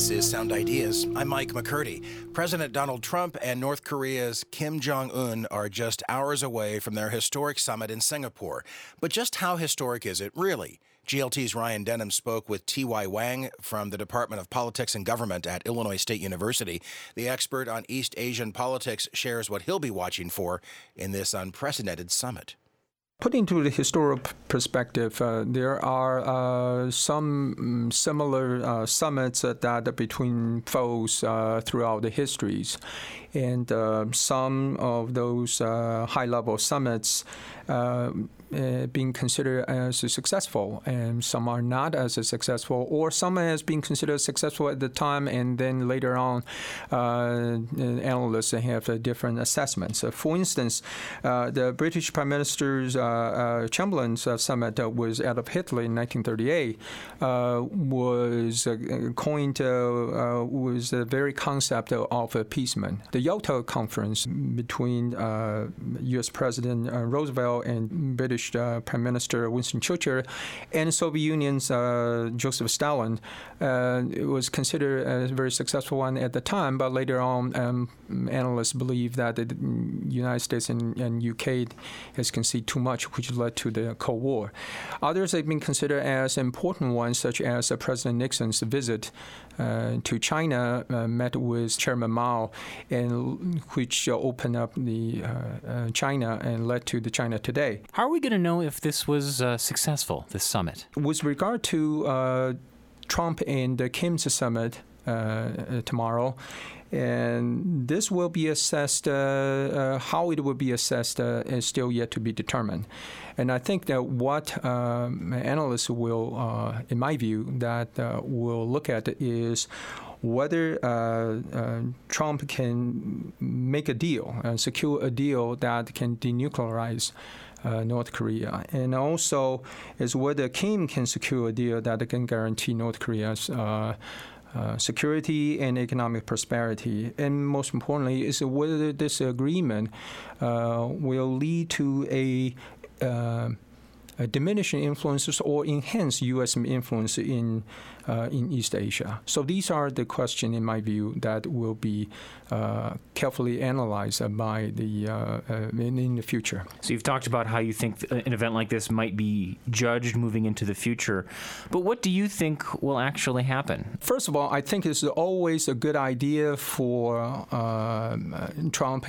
This is Sound Ideas. I'm Mike McCurdy. President Donald Trump and North Korea's Kim Jong-un are just hours away from their historic summit in Singapore. But just how historic is it, really? GLT's Ryan Denham spoke with T.Y. Wang from the Department of Politics and Government at Illinois State University. The expert on East Asian politics shares what he'll be watching for in this unprecedented summit. Put into the historical perspective, there are some similar summits that between foes throughout the histories. And some of those high-level summits being considered as successful, and some are not as successful, or some has been considered successful at the time, and then later on, analysts have different assessments. For instance, the British Prime Minister's Chamberlain's summit that was out of Hitler in 1938 was coined was the very concept of appeasement. The Yalta Conference between U.S. President Roosevelt and British Prime Minister Winston Churchill and Soviet Union's Joseph Stalin, it was considered a very successful one at the time, but later on, analysts believe that the United States and UK has conceded too much, which led to the Cold War. Others have been considered as important ones, such as President Nixon's visit to China, met with Chairman Mao, and which opened up the China and led to the China today. How are we going to know if this was successful, this summit? With regard to Trump and Kim's summit tomorrow, and this will be assessed, how it will be assessed is still yet to be determined. And I think that what analysts will, in my view, that will look at is whether Trump can make a deal, secure a deal that can denuclearize North Korea, and also is whether Kim can secure a deal that can guarantee North Korea's security and economic prosperity, and most importantly, is whether this agreement will lead to a diminishing influences or enhance U.S. influence in East Asia. So these are the questions, in my view, that will be carefully analyzed by the in the future. So you've talked about how you think an event like this might be judged moving into the future, but what do you think will actually happen? First of all, I think it's always a good idea for Trump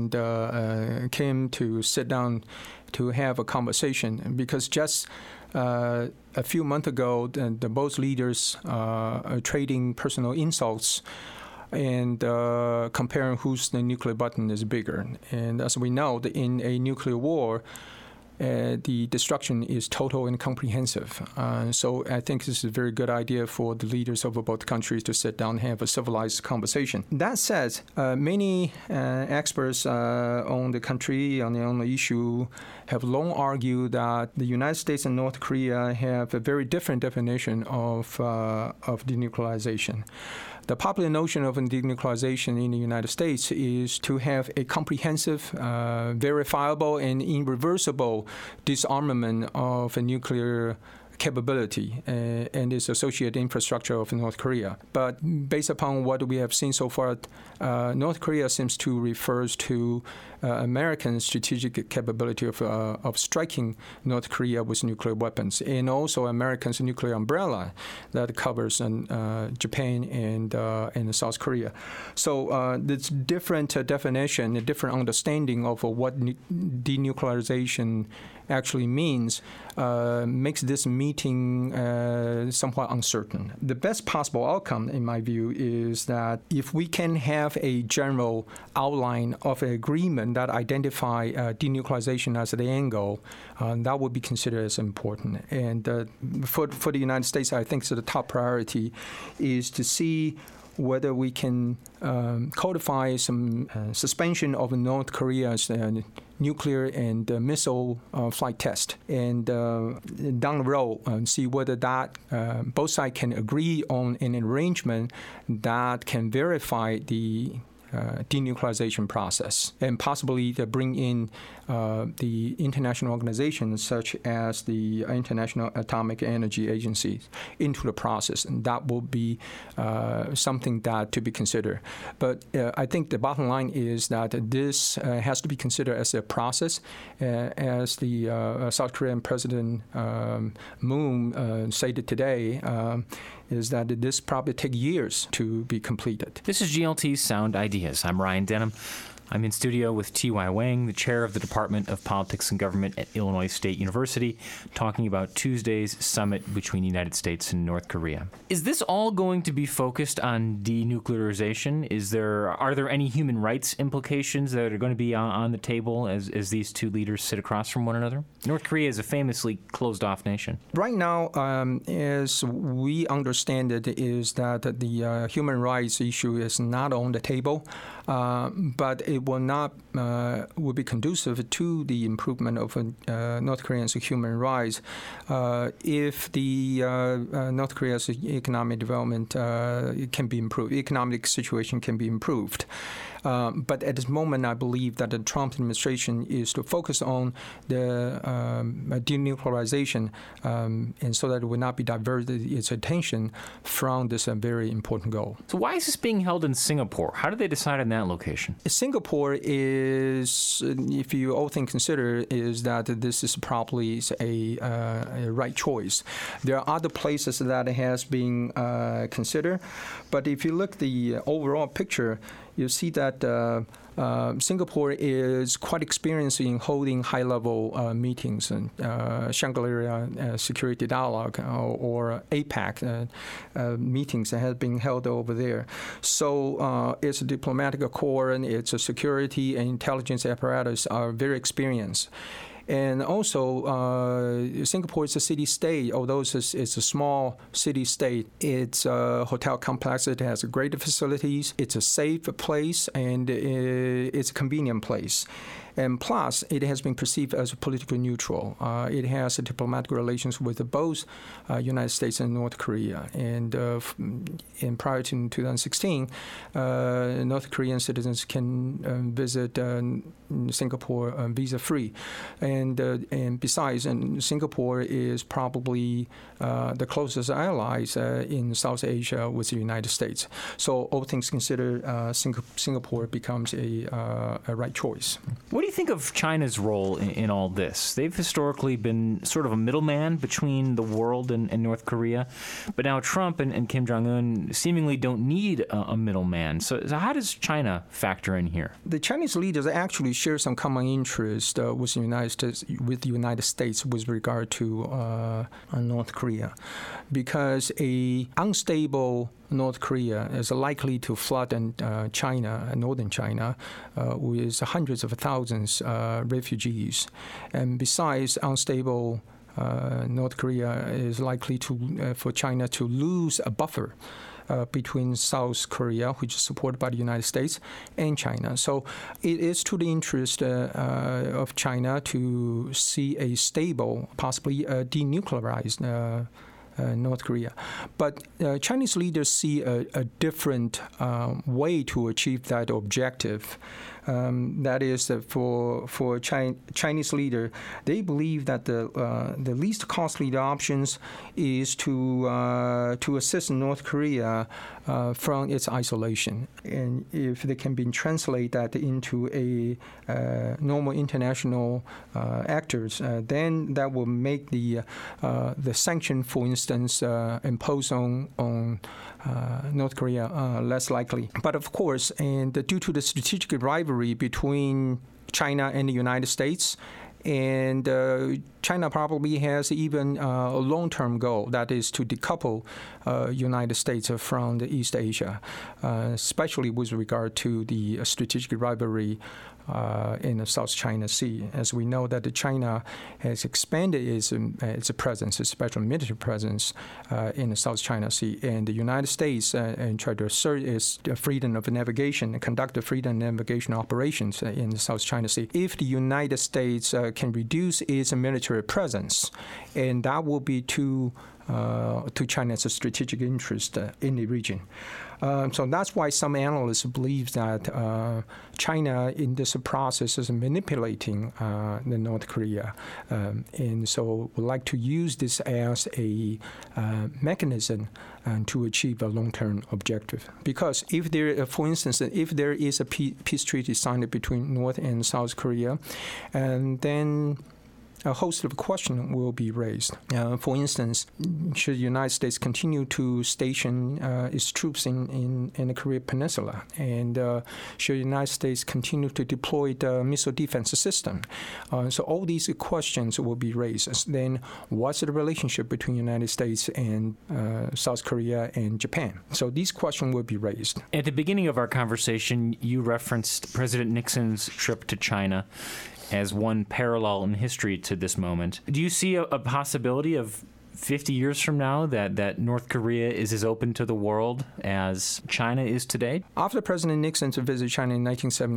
and Kim to sit down to have a conversation, because just a few months ago, the both leaders are trading personal insults and comparing whose the nuclear button is bigger. And as we know, in a nuclear war, the destruction is total and comprehensive. So I think this is a very good idea for the leaders of both countries to sit down and have a civilized conversation. That said, many experts on the country, on the issue, have long argued that the United States and North Korea have a very different definition of denuclearization. The popular notion of denuclearization in the United States is to have a comprehensive, verifiable, and irreversible disarmament of a nuclear capability and its associated infrastructure of North Korea. But based upon what we have seen so far, North Korea seems to refer to American strategic capability of striking North Korea with nuclear weapons, and also America's nuclear umbrella that covers Japan and South Korea. So this different definition, a different understanding of what denuclearization actually means makes this meeting somewhat uncertain. The best possible outcome, in my view, is that if we can have a general outline of an agreement that identify denuclearization as the end goal, that would be considered as important. And for the United States, I think so the top priority is to see whether we can codify some suspension of North Korea's nuclear and missile flight test, and down the road see whether that both sides can agree on an arrangement that can verify the denuclearization process, and possibly to bring in the international organizations such as the International Atomic Energy Agency into the process, and that will be something that to be considered. But I think the bottom line is that this has to be considered as a process, as the South Korean President Moon stated today. Is that this probably take years to be completed. This is GLT's Sound Ideas. I'm Ryan Denham. I'm in studio with T.Y. Wang, the chair of the Department of Politics and Government at Illinois State University, talking about Tuesday's summit between the United States and North Korea. Is this all going to be focused on denuclearization? Are there any human rights implications that are going to be on the table as these two leaders sit across from one another? North Korea is a famously closed-off nation. Right now, as we understand it, is that the human rights issue is not on the table, but it will be conducive to the improvement of North Koreans' human rights if the North Korea's economic development can be improved, economic situation can be improved. But at this moment, I believe that the Trump administration is to focus on the denuclearization, and so that it will not be diverted its attention from this very important goal. So why is this being held in Singapore? How did they decide on that location? Singapore is, if you all things consider, is that this is probably a right choice. There are other places that has been considered, but if you look at the overall picture, you see that Singapore is quite experienced in holding high-level meetings, and Shangri-La Security Dialogue or APEC meetings that have been held over there. So its diplomatic corps and its security and intelligence apparatus are very experienced. And also, Singapore is a city-state. Although it's a small city-state, it's a hotel complex. It has great facilities. It's a safe place, and it's a convenient place. And plus, it has been perceived as politically neutral. It has diplomatic relations with both United States and North Korea. And prior to 2016, North Korean citizens can visit Singapore visa-free. And besides, Singapore is probably the closest allies in South Asia with the United States. So all things considered, Singapore becomes a right choice. What do you think of China's role in all this? They've historically been sort of a middleman between the world and North Korea, but now Trump and Kim Jong-un seemingly don't need a middleman. So how does China factor in here? The Chinese leaders actually share some common interest with the United States with regard to North Korea, because a unstable North Korea is likely to flood China, northern China, with hundreds of thousands of refugees. And besides, unstable North Korea is likely for China to lose a buffer between South Korea, which is supported by the United States, and China. So it is to the interest of China to see a stable, possibly denuclearized North Korea. But Chinese leaders see a different way to achieve that objective. That is, for Chinese leader, they believe that the least costly options is to assist North Korea from its isolation. And if they can be translate that into a normal international actors, then that will make the sanction, for instance, imposed on North Korea less likely. But of course, and due to the strategic rivalry between China and the United States, and China probably has even a long-term goal, that is to decouple United States from the East Asia, especially with regard to the strategic rivalry in the South China Sea. As we know that China has expanded its presence, especially military presence, in the South China Sea, and the United States and try to assert its freedom of navigation and conduct the freedom of navigation operations in the South China Sea. If the United States can reduce its military presence, and that will be to to China's strategic interest in the region. So that's why some analysts believe that China, in this process, is manipulating the North Korea, and so would like to use this as a mechanism to achieve a long-term objective. Because if there, for instance, if there is a peace treaty signed between North and South Korea, and then a host of questions will be raised. For instance, should the United States continue to station its troops in the Korean Peninsula? And should the United States continue to deploy the missile defense system? So all these questions will be raised. Then what's the relationship between the United States and South Korea and Japan? So these questions will be raised. At the beginning of our conversation, you referenced President Nixon's trip to China as one parallel in history to this moment. Do you see a possibility of 50 years from now that North Korea is as open to the world as China is today? After President Nixon's visit China in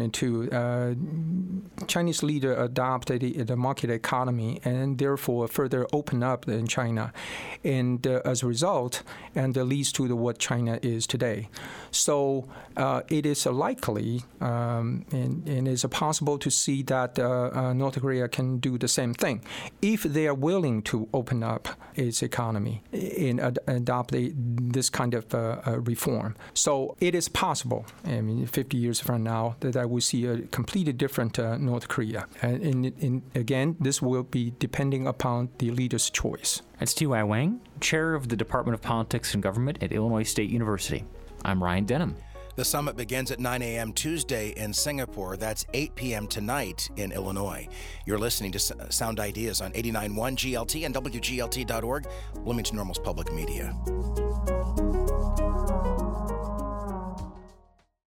1972, Chinese leader adopted the market economy and therefore further opened up in China. And as a result, and leads to what China is today. So it is likely and it's possible to see that North Korea can do the same thing if they are willing to open up its economy and adopt this kind of reform. So it is possible, 50 years from now, that I will see a completely different North Korea. And again, this will be depending upon the leader's choice. That's T.Y. Wang, Chair of the Department of Politics and Government at Illinois State University. I'm Ryan Denham. The summit begins at 9 a.m. Tuesday in Singapore. That's 8 p.m. tonight in Illinois. You're listening to Sound Ideas on 89.1 GLT and WGLT.org, Bloomington Normal's public media.